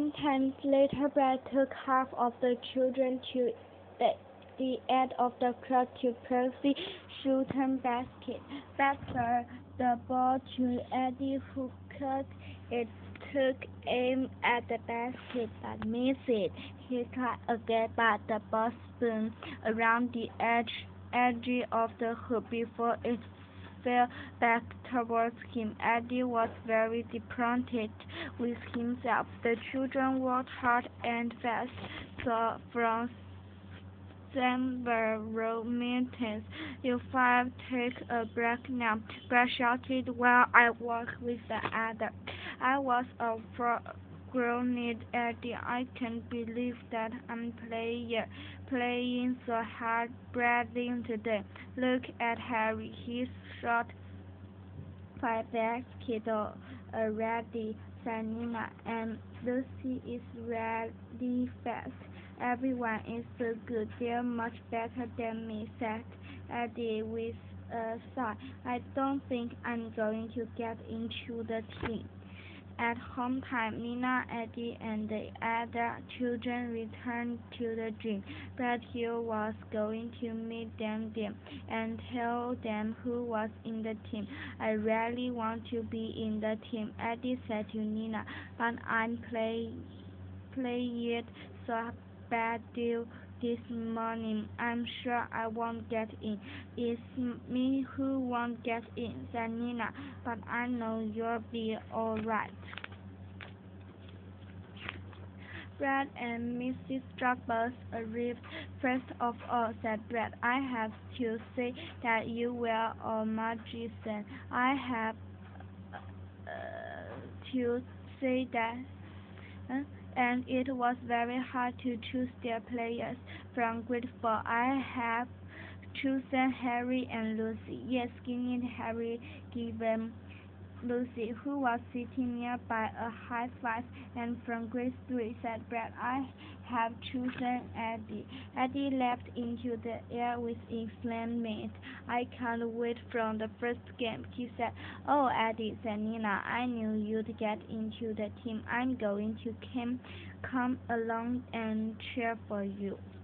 Sometimes later, Brad took half of the children to the end of the court to play the shooting basket. Back the ball to Eddie, who caught it, took aim at the basket but missed it. He tried again, but the ball spun around the edge of the hoop before it fell back towards him. Eddie was very disappointed with himself. The children worked hard and fast, so from several minutes. You five take a break now, Brad shouted while I walked with the other. I was a groaned Eddie. I can't believe that I'm playing so hard breathing today. Look at Harry. He's shot 5 baskets already. Sanina and Lucy is really fast. Everyone is so good. They're much better than me, said Eddie with a sigh. I don't think I'm going to get into the team. At home time, Nina, Eddie, and the other children returned to the gym. Brad Hill was going to meet them there and tell them who was in the team. I really want to be in the team, Eddie said to Nina, but I'm playing it so bad this morning. I'm sure I won't get in. It's me who won't get in, said Nina, but I know you'll be all right. Brad and Mrs. Strawberry arrived. First of all, said Brad, I have to say that you were a magician. I have to say that and it was very hard to choose their players from grade 4. I have chosen Harry and Lucy. Yes, skinny Harry given Lucy, who was sitting nearby, a high five, and from grade 3, said Brad, I have chosen Eddie. Eddie leapt into the air with excitement. I can't wait from the first game, he said. Oh, Eddie, said Nina, I knew you'd get into the team. I'm going to come along and cheer for you.